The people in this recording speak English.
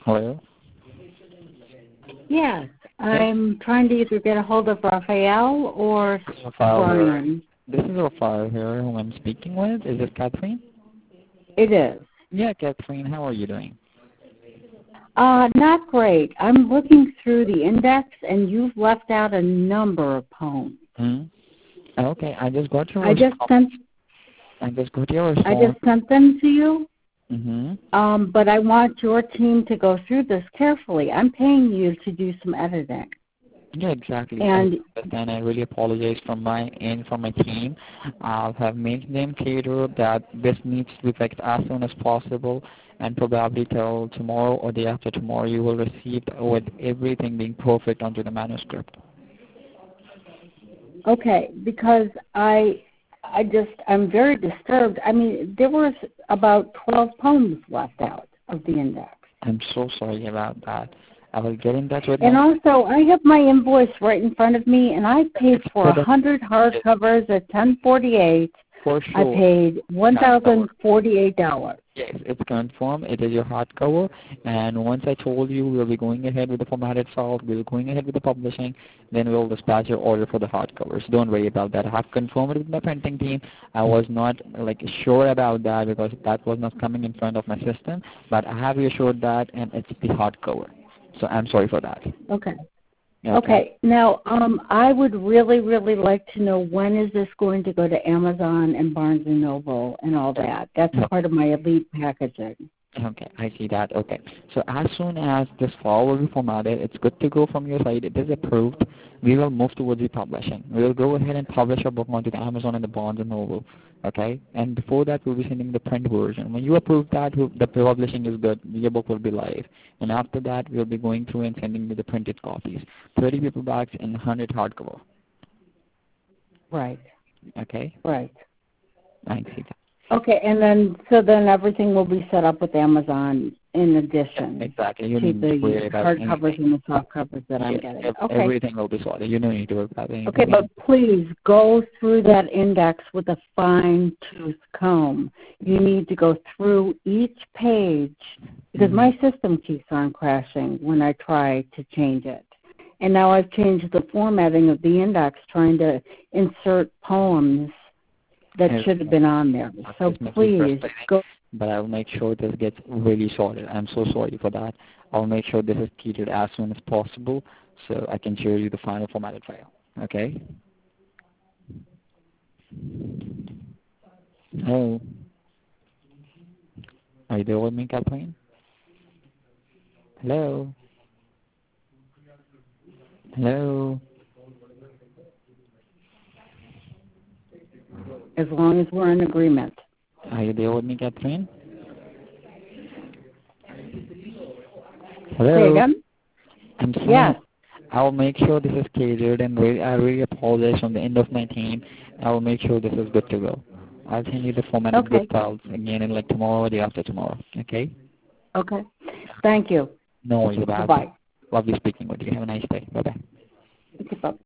Hello? Yes, Yes? I'm trying to either get a hold of Raphael or Rafael here. Brian. This is Rafael here whom I'm speaking with. Is this Catherine? It is. Yeah, Catherine, how are you doing? Not great. I'm looking through the index, and you've left out a number of poems. Hmm? Okay, I just got your I just response. sent I just got your I just response. sent them to you. Mm-hmm. But I want your team to go through this carefully. I'm paying you to do some editing. Yeah, exactly. And I really apologize from my end, from my team. I have made them clear that this needs to be fixed as soon as possible, and probably till tomorrow or day after tomorrow you will receive with everything being perfect onto the manuscript. okay, because I'm very disturbed. I mean, there was about 12 poems left out of the index. I'm so sorry about that. I will get in touch with And my also, I have my invoice right in front of me, and I paid for for the 100 hardcovers at 1048. for I sure. paid $1,048. Yes, it's confirmed. It is your hardcover. And once I told you we'll be going ahead with the formatted files, we'll going ahead with the publishing, then we'll dispatch your order for the hardcovers. Don't worry about that. I have confirmed it with my printing team. I was not sure about that because that was not coming in front of my system, but I have reassured that, and it's the hardcover. So I'm sorry for that. Okay. Okay. Okay. Now, I would really, really like to know, when is this going to go to Amazon and Barnes and Noble and all that? That's part of my elite packaging. Okay, I see that. Okay. So as soon as this file will be formatted, it's good to go from your side. It is approved. We will move towards the publishing. We will go ahead and publish our book onto the Amazon and the Barnes and Noble. Okay. And before that, we'll be sending the print version. When you approve that, the publishing is good. Your book will be live. And after that, we'll be going through and sending you the printed copies, 30 paperbacks and 100 hardcover. Right. Okay. Right. I see that. Okay, and then everything will be set up with Amazon in addition Exactly. You to don't need to worry the about hard anything. covers and the soft covers that I'm getting. Okay. Everything will be sorted. You don't need to worry about anything. Okay, but please go through that index with a fine-tooth comb. You need to go through each page because my system keeps on crashing when I try to change it. And now I've changed the formatting of the index, trying to insert poems that should have been on there. So please go. But I'll make sure this gets really sorted. I'm so sorry for that. I'll make sure this is treated as soon as possible so I can share you the final formatted file. Okay? Hello? Are you there with me, Kathleen? Hello? Hello? As long as we're in agreement. Are you there with me, Catherine? Hello? Say again? I'm sorry. Yes. I'll make sure this is catered, and I really apologize from the end of my team. I'll make sure this is good to go. I'll send you the formatted good files again in tomorrow or the after tomorrow. Okay? Okay. Thank you. No worries about it. Bye-bye. Lovely speaking with you. Have a nice day. Bye-bye. Okay, bye.